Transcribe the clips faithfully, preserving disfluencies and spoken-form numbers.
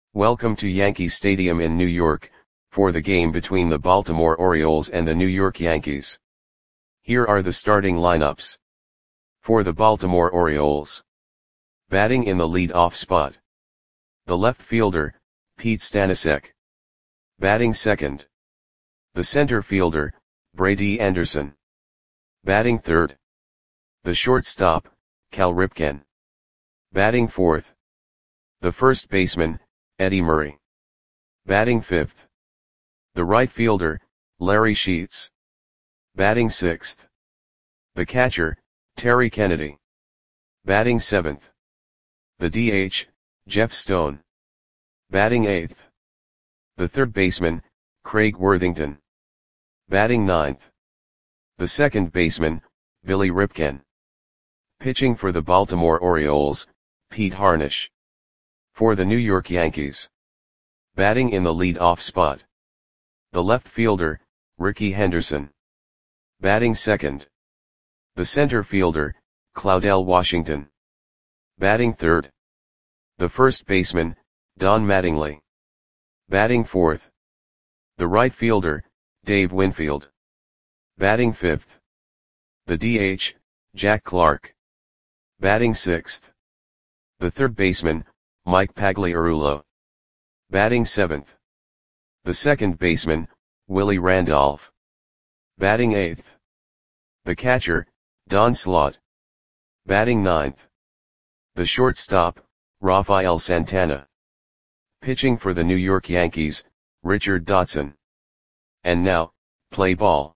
Welcome to Yankee Stadium in New York, for the game between the Baltimore Orioles and the New York Yankees. Here are the starting lineups. For the Baltimore Orioles. Batting in the lead-off spot. The left fielder, Pete Stanisic. Batting second. The center fielder, Brady Anderson. Batting third. The shortstop, Cal Ripken. Batting fourth. The first baseman, Eddie Murray. Batting fifth. The right fielder, Larry Sheets. Batting sixth. The catcher, Terry Kennedy. Batting seventh. The D H, Jeff Stone. Batting eighth. The third baseman, Craig Worthington. Batting ninth. The second baseman, Billy Ripken. Pitching for the Baltimore Orioles, Pete Harnisch. For the New York Yankees. Batting in the lead-off spot. The left fielder, Rickey Henderson. Batting second. The center fielder, Claudell Washington. Batting third. The first baseman, Don Mattingly. Batting fourth. The right fielder, Dave Winfield. Batting fifth. The D H, Jack Clark. Batting sixth. The third baseman, Mike Pagliarulo. Batting seventh. The second baseman, Willie Randolph. Batting eighth. The catcher, Don Slaught. Batting ninth. The shortstop, Rafael Santana. Pitching for the New York Yankees, Richard Dotson. And now, play ball.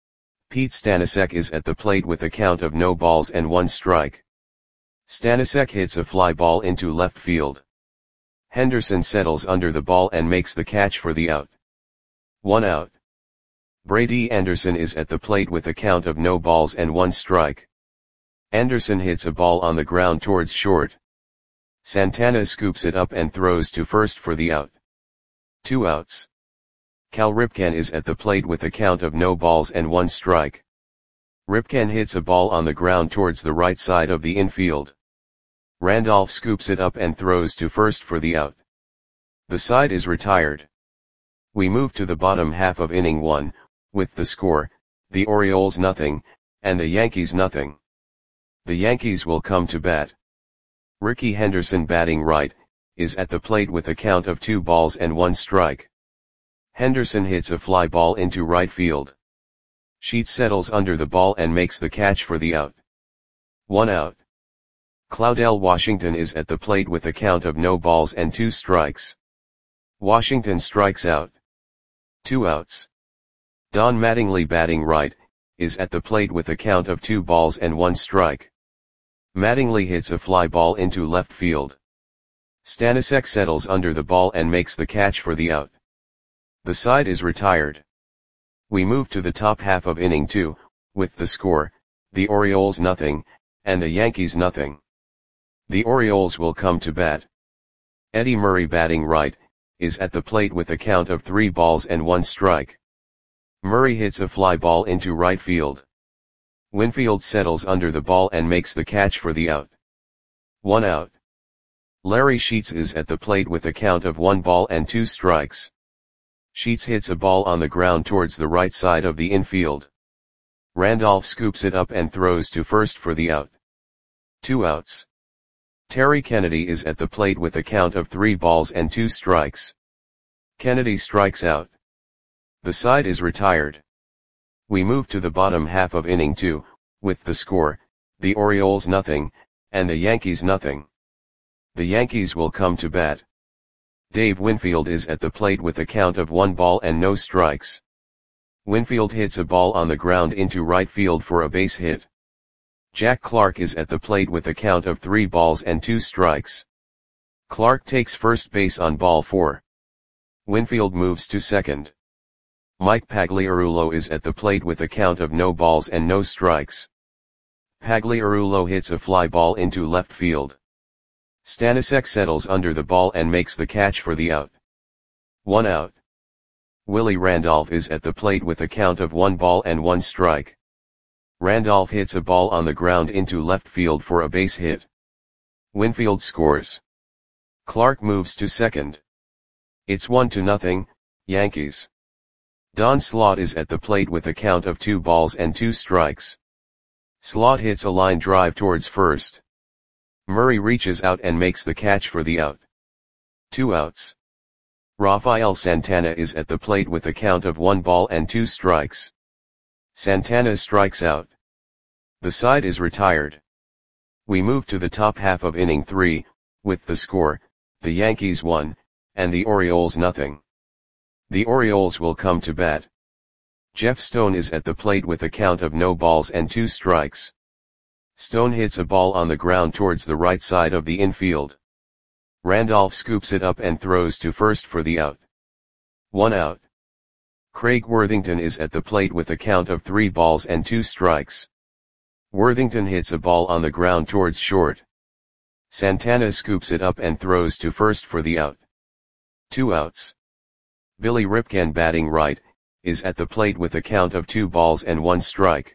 Pete Stanisic is at the plate with a count of no balls and one strike. Stanisic hits a fly ball into left field. Henderson settles under the ball and makes the catch for the out. One out. Brady Anderson is at the plate with a count of no balls and one strike. Anderson hits a ball on the ground towards short. Santana scoops it up and throws to first for the out. Two outs. Cal Ripken is at the plate with a count of no balls and one strike. Ripken hits a ball on the ground towards the right side of the infield. Randolph scoops it up and throws to first for the out. The side is retired. We move to the bottom half of inning one, with the score, the Orioles nothing, and the Yankees nothing. The Yankees will come to bat. Rickey Henderson, batting right, is at the plate with a count of two balls and one strike. Henderson hits a fly ball into right field. Sheets settles under the ball and makes the catch for the out. One out. Claudell Washington is at the plate with a count of no balls and two strikes. Washington strikes out. Two outs. Don Mattingly, batting right, is at the plate with a count of two balls and one strike. Mattingly hits a fly ball into left field. Stanisic settles under the ball and makes the catch for the out. The side is retired. We move to the top half of inning two, with the score, the Orioles nothing, and the Yankees nothing. The Orioles will come to bat. Eddie Murray, batting right, is at the plate with a count of three balls and one strike. Murray hits a fly ball into right field. Winfield settles under the ball and makes the catch for the out. One out. Larry Sheets is at the plate with a count of one ball and two strikes. Sheets hits a ball on the ground towards the right side of the infield. Randolph scoops it up and throws to first for the out. Two outs. Terry Kennedy is at the plate with a count of three balls and two strikes. Kennedy strikes out. The side is retired. We move to the bottom half of inning two, with the score, the Orioles nothing, and the Yankees nothing. The Yankees will come to bat. Dave Winfield is at the plate with a count of one ball and no strikes. Winfield hits a ball on the ground into right field for a base hit. Jack Clark is at the plate with a count of three balls and two strikes. Clark takes first base on ball four. Winfield moves to second. Mike Pagliarulo is at the plate with a count of no balls and no strikes. Pagliarulo hits a fly ball into left field. Stanisic settles under the ball and makes the catch for the out. One out. Willie Randolph is at the plate with a count of one ball and one strike. Randolph hits a ball on the ground into left field for a base hit. Winfield scores. Clark moves to second. It's one to nothing, Yankees. Don Slaught is at the plate with a count of two balls and two strikes. Slaught hits a line drive towards first. Murray reaches out and makes the catch for the out. Two outs. Rafael Santana is at the plate with a count of one ball and two strikes. Santana strikes out. The side is retired. We move to the top half of inning three, with the score, the Yankees one, and the Orioles nothing. The Orioles will come to bat. Jeff Stone is at the plate with a count of no balls and two strikes. Stone hits a ball on the ground towards the right side of the infield. Randolph scoops it up and throws to first for the out. One out. Craig Worthington is at the plate with a count of three balls and two strikes. Worthington hits a ball on the ground towards short. Santana scoops it up and throws to first for the out. Two outs. Billy Ripken, batting right, is at the plate with a count of two balls and one strike.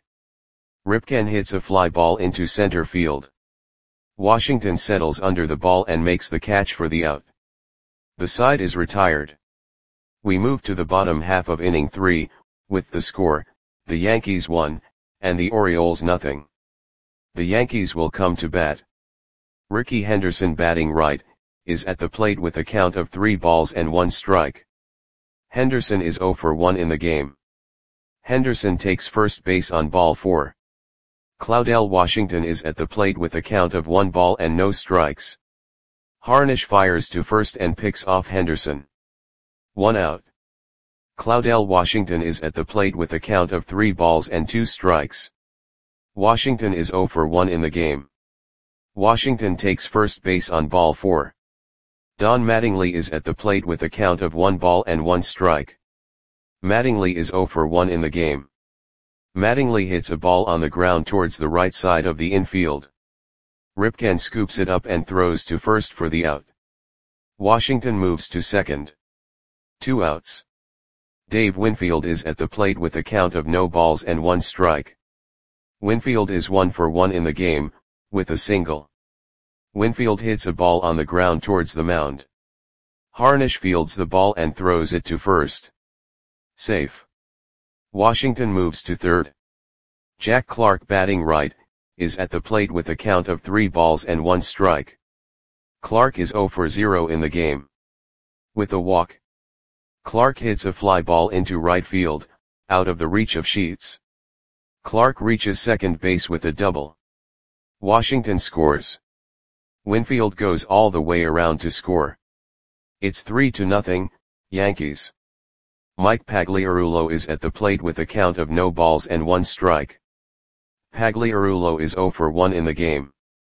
Ripken hits a fly ball into center field. Washington settles under the ball and makes the catch for the out. The side is retired. We move to the bottom half of inning three, with the score, the Yankees one, and the Orioles nothing. The Yankees will come to bat. Rickey Henderson, batting right, is at the plate with a count of three balls and one strike. Henderson is oh for one in the game. Henderson takes first base on ball four. Claudell Washington is at the plate with a count of one ball and no strikes. Harnish fires to first and picks off Henderson. One out. Claudell Washington is at the plate with a count of three balls and two strikes. Washington is oh for one in the game. Washington takes first base on ball four. Don Mattingly is at the plate with a count of one ball and one strike. Mattingly is oh for one in the game. Mattingly hits a ball on the ground towards the right side of the infield. Ripken scoops it up and throws to first for the out. Washington moves to second. Two outs. Dave Winfield is at the plate with a count of no balls and one strike. Winfield is one for one in the game, with a single. Winfield hits a ball on the ground towards the mound. Harnish fields the ball and throws it to first. Safe. Washington moves to third. Jack Clark, batting right, is at the plate with a count of three balls and one strike. Clark is oh for zero in the game. With a walk. Clark hits a fly ball into right field, out of the reach of Sheets. Clark reaches second base with a double. Washington scores. Winfield goes all the way around to score. It's three to nothing, Yankees. Mike Pagliarulo is at the plate with a count of no balls and one strike. Pagliarulo is oh for one in the game.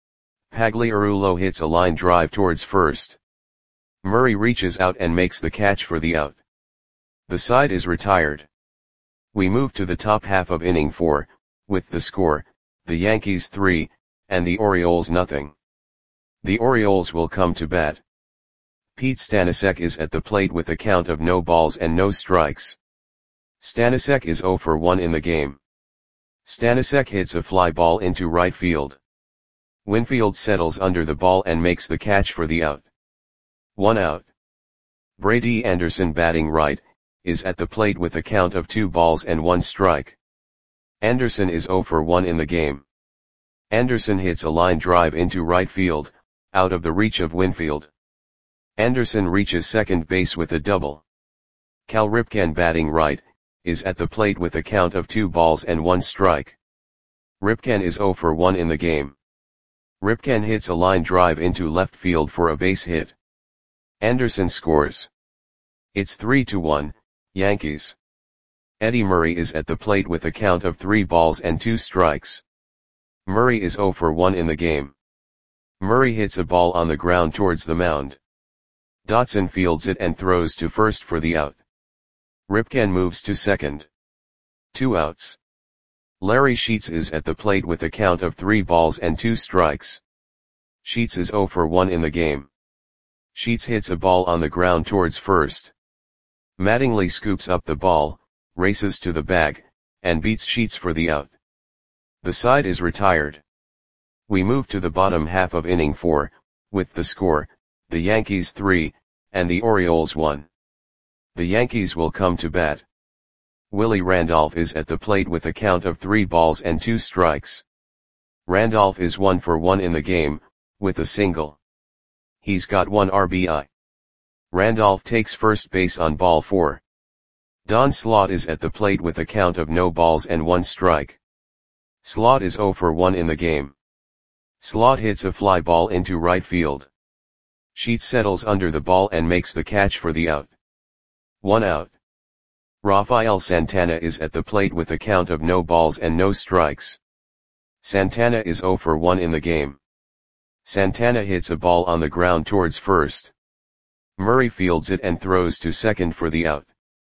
Pagliarulo hits a line drive towards first. Murray reaches out and makes the catch for the out. The side is retired. We move to the top half of inning four, with the score, the Yankees three, and the Orioles nothing. The Orioles will come to bat. Pete Stanisic is at the plate with a count of no balls and no strikes. Stanisic is oh for one in the game. Stanisic hits a fly ball into right field. Winfield settles under the ball and makes the catch for the out. One out. Brady Anderson, batting right, is at the plate with a count of two balls and one strike. Anderson is oh for one in the game. Anderson hits a line drive into right field, out of the reach of Winfield. Anderson reaches second base with a double. Cal Ripken, batting right, is at the plate with a count of two balls and one strike. Ripken is oh for one in the game. Ripken hits a line drive into left field for a base hit. Anderson scores. It's three to one, Yankees. Eddie Murray is at the plate with a count of three balls and two strikes. Murray is oh for one in the game. Murray hits a ball on the ground towards the mound. Dotson fields it and throws to first for the out. Ripken moves to second. Two outs. Larry Sheets is at the plate with a count of three balls and two strikes. Sheets is oh for one in the game. Sheets hits a ball on the ground towards first. Mattingly scoops up the ball, races to the bag, and beats Sheets for the out. The side is retired. We move to the bottom half of inning four, with the score, the Yankees three, and the Orioles one. The Yankees will come to bat. Willie Randolph is at the plate with a count of three balls and two strikes. Randolph is one for one in the game, with a single. He's got one R B I. Randolph takes first base on ball four. Don Slaught is at the plate with a count of no balls and one strike. Slaught is zero for one in the game. Slaught hits a fly ball into right field. Sheets settles under the ball and makes the catch for the out. One out. Rafael Santana is at the plate with a count of no balls and no strikes. Santana is zero for one in the game. Santana hits a ball on the ground towards first. Murray fields it and throws to second for the out.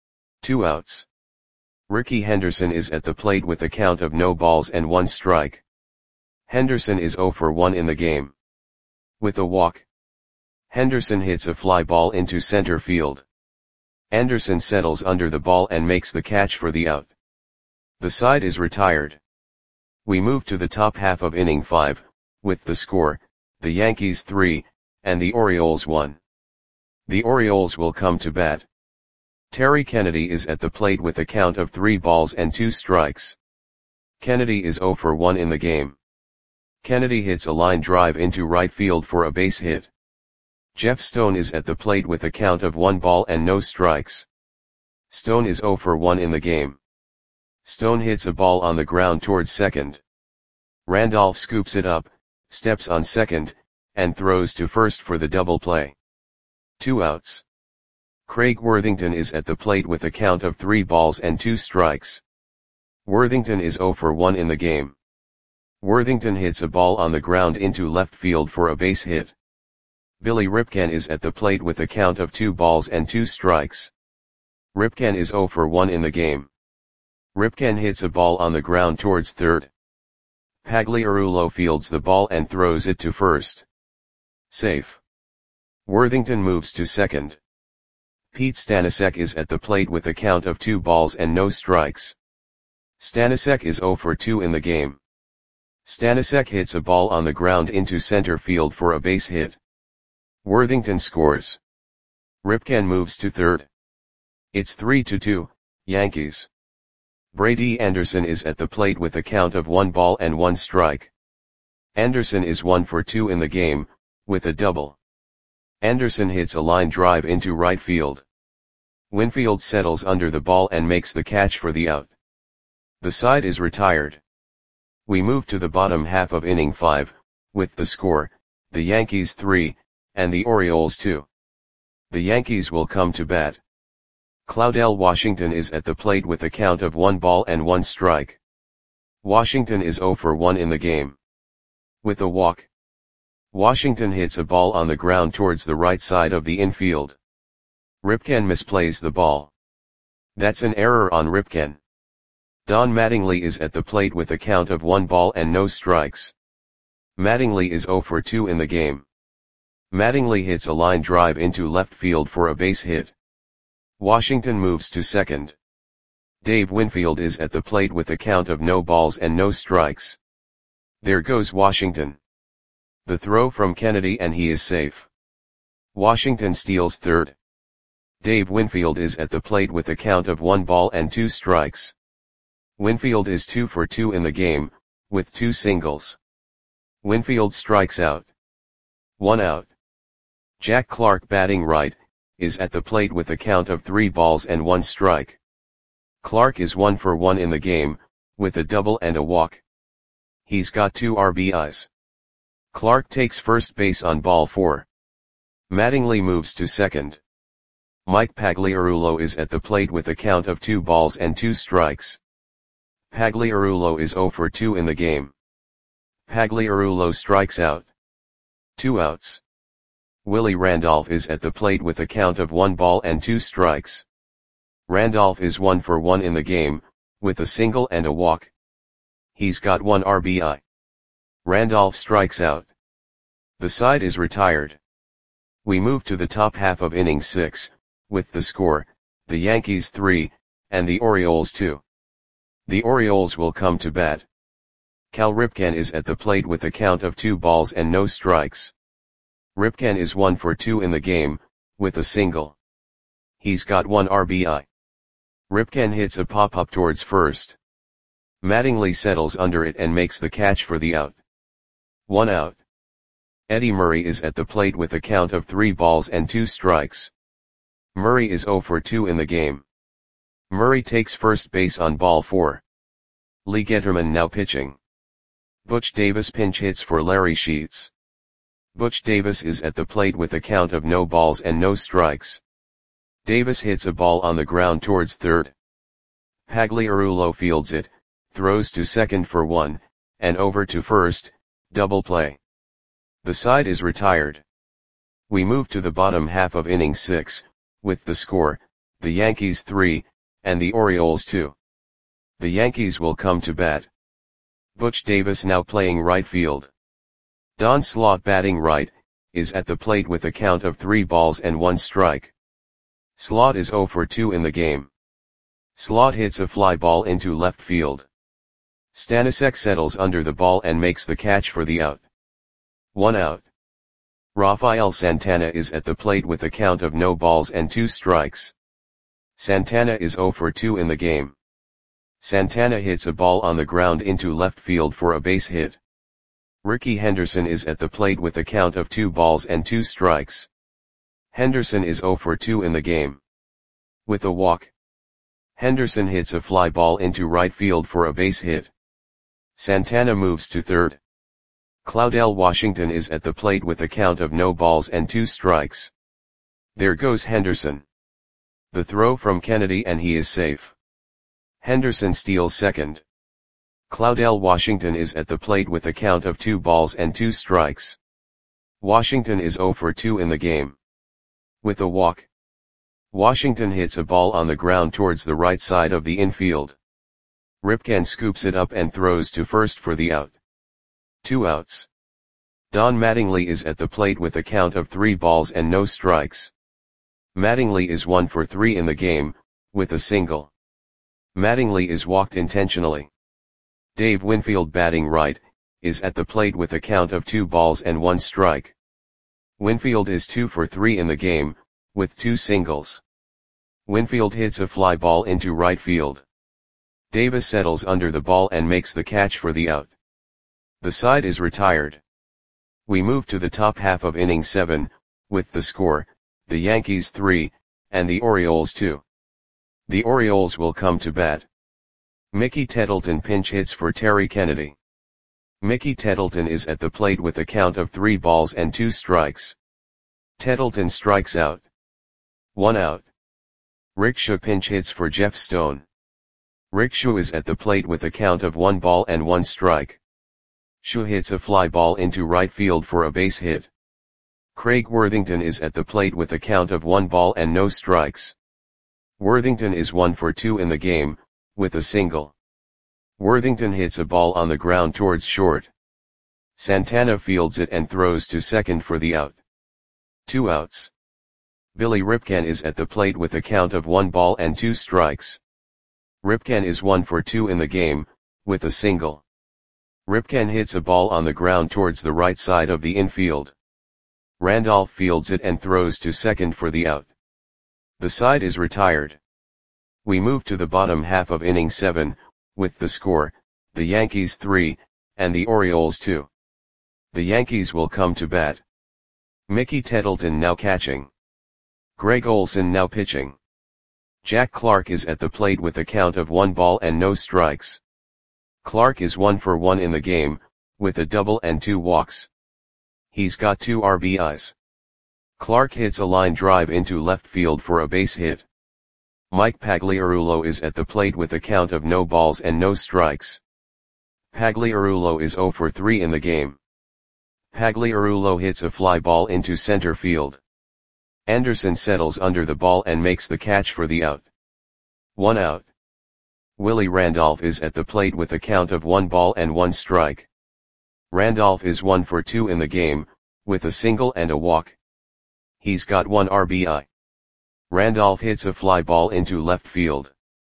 Two outs. Rickey Henderson is at the plate with a count of no balls and one strike. Henderson is zero for one in the game. With a walk. Henderson hits a fly ball into center field. Anderson settles under the ball and makes the catch for the out. The side is retired. We move to the top half of inning five, with the score, the Yankees three, and the Orioles one. The Orioles will come to bat. Terry Kennedy is at the plate with a count of three balls and two strikes. Kennedy is zero for one in the game. Kennedy hits a line drive into right field for a base hit. Jeff Stone is at the plate with a count of one ball and no strikes. Stone is zero for one in the game. Stone hits a ball on the ground towards second. Randolph scoops it up, steps on second, and throws to first for the double play. Two outs. Craig Worthington is at the plate with a count of three balls and two strikes. Worthington is zero for one in the game. Worthington hits a ball on the ground into left field for a base hit. Billy Ripken is at the plate with a count of two balls and two strikes. Ripken is zero for one in the game. Ripken hits a ball on the ground towards third. Pagliarulo fields the ball and throws it to first. Safe. Worthington moves to second. Pete Stanisiak is at the plate with a count of two balls and no strikes. Stanisiak is zero for two in the game. Stanisiak hits a ball on the ground into center field for a base hit. Worthington scores. Ripken moves to third. It's three to two, Yankees. Brady Anderson is at the plate with a count of one ball and one strike. Anderson is one for two in the game, with a double. Anderson hits a line drive into right field. Winfield settles under the ball and makes the catch for the out. The side is retired. We move to the bottom half of inning five, with the score, the Yankees three, and the Orioles two. The Yankees will come to bat. Claudell Washington is at the plate with a count of one ball and one strike. Washington is zero for one in the game. With a walk. Washington hits a ball on the ground towards the right side of the infield. Ripken misplays the ball. That's an error on Ripken. Don Mattingly is at the plate with a count of one ball and no strikes. Mattingly is zero for two in the game. Mattingly hits a line drive into left field for a base hit. Washington moves to second. Dave Winfield is at the plate with a count of no balls and no strikes. There goes Washington. The throw from Kennedy and he is safe. Washington steals third. Dave Winfield is at the plate with a count of one ball and two strikes. Winfield is two for two in the game, with two singles. Winfield strikes out. One out. Jack Clark, batting right, is at the plate with a count of three balls and one strike. Clark is one for one in the game, with a double and a walk. He's got two R B Is. Clark takes first base on ball four. Mattingly moves to second. Mike Pagliarulo is at the plate with a count of two balls and two strikes. Pagliarulo is zero for two in the game. Pagliarulo strikes out. Two outs. Willie Randolph is at the plate with a count of one ball and two strikes. Randolph is one for one in the game, with a single and a walk. He's got one R B I. Randolph strikes out. The side is retired. We move to the top half of inning six, with the score, the Yankees three, and the Orioles two. The Orioles will come to bat. Cal Ripken is at the plate with a count of two balls and no strikes. Ripken is one for two in the game, with a single. He's got one R B I. Ripken hits a pop-up towards first. Mattingly settles under it and makes the catch for the out. One out. Eddie Murray is at the plate with a count of three balls and two strikes. Murray is zero for two in the game. Murray takes first base on ball four. Lee Getterman now pitching. Butch Davis pinch hits for Larry Sheets. Butch Davis is at the plate with a count of no balls and no strikes. Davis hits a ball on the ground towards third. Pagliarulo fields it, throws to second for one, and over to first, double play. The side is retired. We move to the bottom half of inning six, with the score, the Yankees three, and the Orioles two. The Yankees will come to bat. Butch Davis now playing right field. Don Slaught batting right, is at the plate with a count of three balls and one strike. Slaught is zero for two in the game. Slaught hits a fly ball into left field. Stanisic settles under the ball and makes the catch for the out. One out. Rafael Santana is at the plate with a count of no balls and two strikes. Santana is zero for two in the game. Santana hits a ball on the ground into left field for a base hit. Ricky Henderson is at the plate with a count of two balls and two strikes. Henderson is zero for two in the game. With a walk. Henderson hits a fly ball into right field for a base hit. Santana moves to third. Claudel Washington is at the plate with a count of no balls and two strikes. There goes Henderson. The throw from Kennedy and he is safe. Henderson steals second. Claudel Washington is at the plate with a count of two balls and two strikes. Washington is zero for two in the game. With a walk. Washington hits a ball on the ground towards the right side of the infield. Ripken scoops it up and throws to first for the out. Two outs. Don Mattingly is at the plate with a count of three balls and no strikes. Mattingly is one for three in the game, with a single. Mattingly is walked intentionally. Dave Winfield batting right, is at the plate with a count of two balls and one strike. Winfield is two for three in the game, with two singles. Winfield hits a fly ball into right field. Davis settles under the ball and makes the catch for the out. The side is retired. We move to the top half of inning seven, with the score, the Yankees three, and the Orioles two. The Orioles will come to bat. Mickey Tettleton pinch hits for Terry Kennedy. Mickey Tettleton is at the plate with a count of three balls and two strikes. Tettleton strikes out. One out. Rickshaw pinch hits for Jeff Stone. Rickshaw is at the plate with a count of one ball and one strike. Shaw hits a fly ball into right field for a base hit. Craig Worthington is at the plate with a count of one ball and no strikes. Worthington is one for two in the game, with a single. Worthington hits a ball on the ground towards short. Santana fields it and throws to second for the out. Two outs. Billy Ripken is at the plate with a count of one ball and two strikes. Ripken is one for two in the game, with a single. Ripken hits a ball on the ground towards the right side of the infield. Randolph fields it and throws to second for the out. The side is retired. We move to the bottom half of inning seven, with the score, the Yankees three, and the Orioles two. The Yankees will come to bat. Mickey Tettleton now catching. Greg Olson now pitching. Jack Clark is at the plate with a count of one ball and no strikes. Clark is one for one in the game, with a double and two walks. He's got two R B Is. Clark hits a line drive into left field for a base hit. Mike Pagliarulo is at the plate with a count of no balls and no strikes. Pagliarulo is zero for three in the game. Pagliarulo hits a fly ball into center field. Anderson settles under the ball and makes the catch for the out. One out. Willie Randolph is at the plate with a count of one ball and one strike. Randolph is one for two in the game, with a single and a walk. He's got one R B I. Randolph hits a fly ball into left field.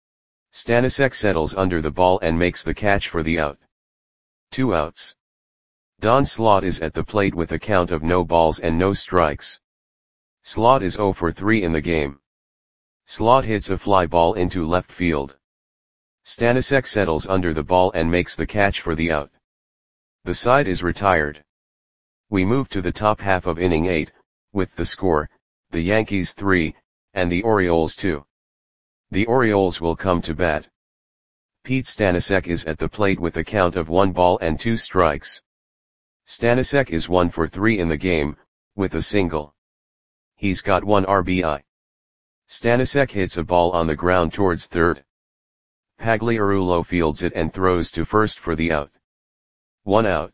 Stanisic settles under the ball and makes the catch for the out. Two outs. Don Slaught is at the plate with a count of no balls and no strikes. Slot is zero for three in the game. Slot hits a fly ball into left field. Stanisic settles under the ball and makes the catch for the out. The side is retired. We move to the top half of inning eight, with the score, the Yankees three, and the Orioles two. The Orioles will come to bat. Pete Stanisic is at the plate with a count of one ball and two strikes. Stanisic is one for three in the game, with a single. He's got one R B I. Stanisic hits a ball on the ground towards third. Pagliarulo fields it and throws to first for the out. One out.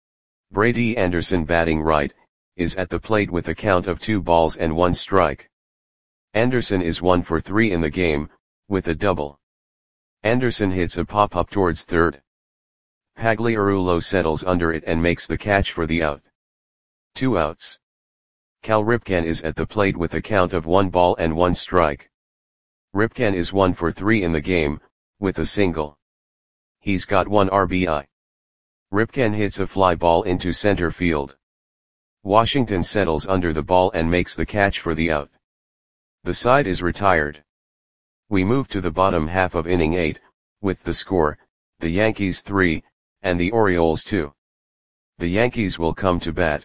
Brady Anderson, batting right, is at the plate with a count of two balls and one strike. Anderson is one for three in the game, with a double. Anderson hits a pop-up towards third. Pagliarulo settles under it and makes the catch for the out. Two outs. Cal Ripken is at the plate with a count of one ball and one strike. Ripken is one for three in the game, with a single. He's got one R B I. Ripken hits a fly ball into center field. Washington settles under the ball and makes the catch for the out. The side is retired. We move to the bottom half of inning eight, with the score, the Yankees three, and the Orioles two. The Yankees will come to bat.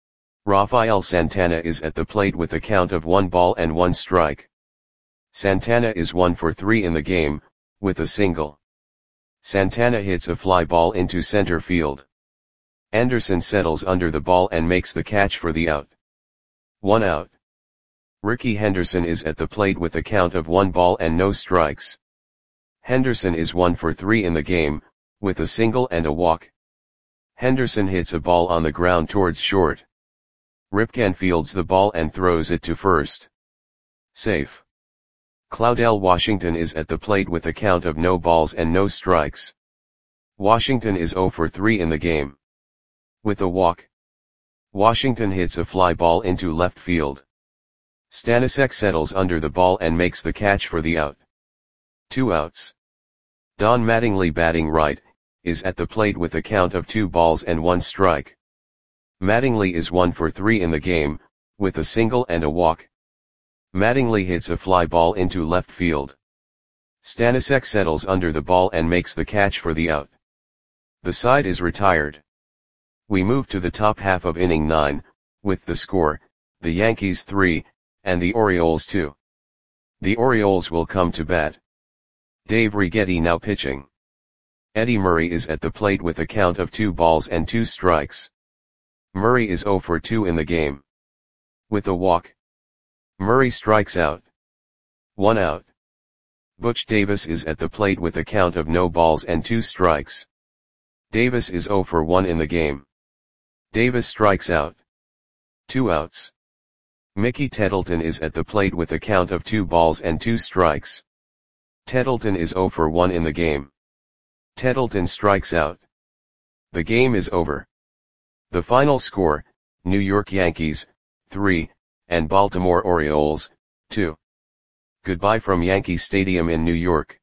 Rafael Santana is at the plate with a count of one ball and one strike. Santana is one for three in the game, with a single. Santana hits a fly ball into center field. Anderson settles under the ball and makes the catch for the out. One out. Ricky Henderson is at the plate with a count of one ball and no strikes. Henderson is one for three in the game, with a single and a walk. Henderson hits a ball on the ground towards short. Ripken fields the ball and throws it to first. Safe. Claudel Washington is at the plate with a count of no balls and no strikes. Washington is zero for three in the game. With a walk. Washington hits a fly ball into left field. Stanisic settles under the ball and makes the catch for the out. Two outs. Don Mattingly, batting right, is at the plate with a count of two balls and one strike. Mattingly is one for three in the game, with a single and a walk. Mattingly hits a fly ball into left field. Stanisic settles under the ball and makes the catch for the out. The side is retired. We move to the top half of inning nine, with the score, the Yankees three, and the Orioles two. The Orioles will come to bat. Dave Righetti now pitching. Eddie Murray is at the plate with a count of two balls and two strikes. Murray is zero for two in the game. With a walk. Murray strikes out. One out. Butch Davis is at the plate with a count of no balls and two strikes. Davis is zero for one in the game. Davis strikes out. Two outs. Mickey Tettleton is at the plate with a count of two balls and two strikes. Tettleton is zero for one in the game. Tettleton strikes out. The game is over. The final score, New York Yankees, three, and Baltimore Orioles, two. Goodbye from Yankee Stadium in New York.